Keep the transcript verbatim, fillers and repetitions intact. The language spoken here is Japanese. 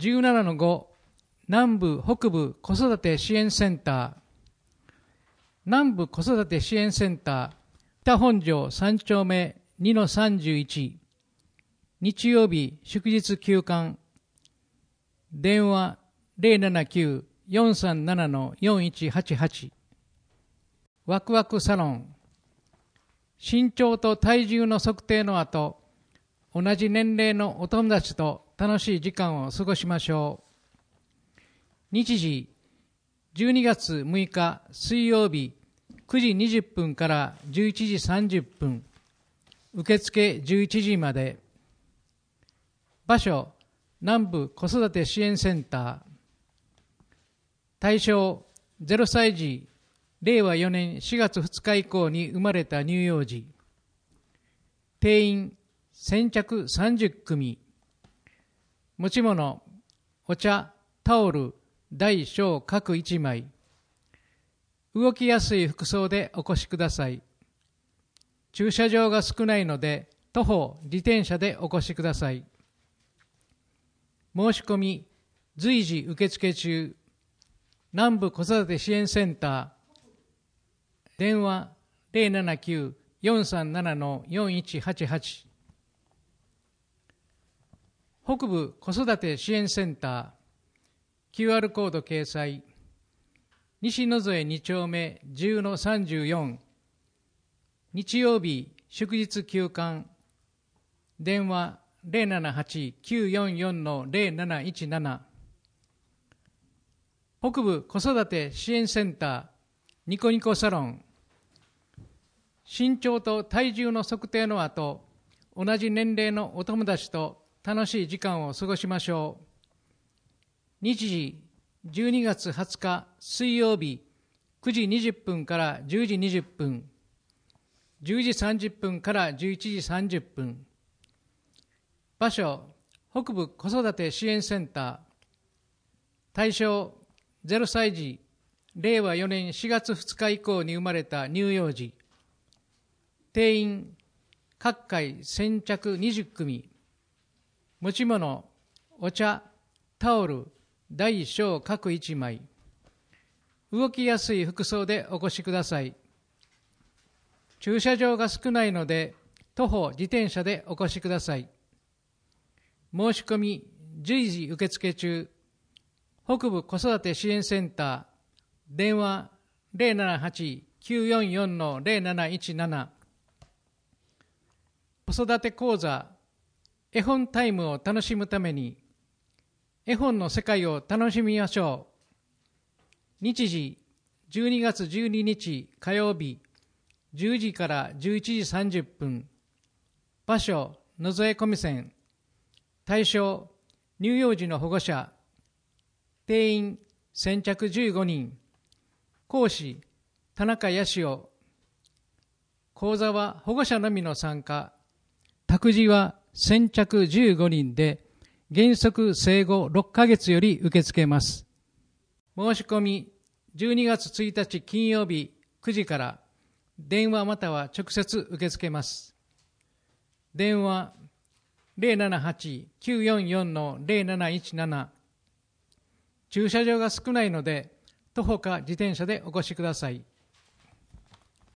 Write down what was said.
じゅうななのご 南部北部子育て支援センター、南部子育て支援センター北本庄さん丁目 にのさんじゅういち、日曜日祝日休館、電話 ゼロななきゅう よんさんなな よんいちはちはち、ワクワクサロン、身長と体重の測定の後、同じ年齢のお友達と楽しい時間を過ごしましょう。日時、じゅうにがつむいか水曜日くじにじゅっぷんからじゅういちじさんじゅっぷん、受付じゅういちじまで。場所、南部子育て支援センター。対象、ゼロさい児、れいわよねんしがつふつか以降に生まれた乳幼児。定員、先着さんじゅっくみ。持ち物、お茶、タオル、大小各いちまい。動きやすい服装でお越しください。駐車場が少ないので、徒歩、自転車でお越しください。申し込み、随時受付中。南部子育て支援センター。電話 ゼロななきゅう よんさんなな よんいちはちはち。北部子育て支援センター。キューアール コード掲載。西野添に丁目 じゅうのさんじゅうよん。日曜日祝日休館。電話 ゼロななはち きゅうよんよん ゼロなないちなな。北部子育て支援センターニコニコサロン。身長と体重の測定の後、同じ年齢のお友達と楽しい時間を過ごしましょう。日時、じゅうにがつはつか水曜日くじにじゅっぷんからじゅうじにじゅっぷん、じゅうじさんじゅっぷんからじゅういちじさんじゅっぷん。場所、北部子育て支援センター。対象、ゼロさい児、れいわよねんしがつふつか以降に生まれた乳幼児。定員、各回先着にじゅっくみ。持ち物、お茶、タオル、大小各いちまい。動きやすい服装でお越しください。駐車場が少ないので、徒歩、自転車でお越しください。申し込み、随時受付中。北部子育て支援センター。電話 ゼロななはち きゅうよんよん ゼロなないちなな。子育て講座、絵本タイムを楽しむために、絵本の世界を楽しみましょう。日時、じゅうにがつじゅうににち火曜日、じゅうじからじゅういちじさんじゅっぷん。場所、野添小見線。対象、乳幼児の保護者。定員、先着じゅうごにん。講師、田中康夫。講座は保護者のみの参加。託児は先着じゅうごにんで、原則生後ろっかげつより受け付けます。申し込み、じゅうにがつついたち金曜日くじから、電話または直接受け付けます。電話 ゼロななはち きゅうよんよん ゼロなないちなな。駐車場が少ないので、徒歩か自転車でお越しください。